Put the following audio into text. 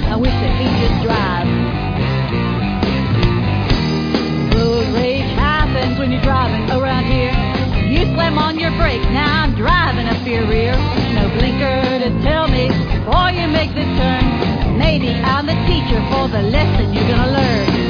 I wish that he'd just drive. Road rage happens when you're driving around here. You slam on your brakes, now I'm driving up your rear. No blinker to tell me before you make the turn. Maybe I'm the teacher for the lesson you're gonna learn.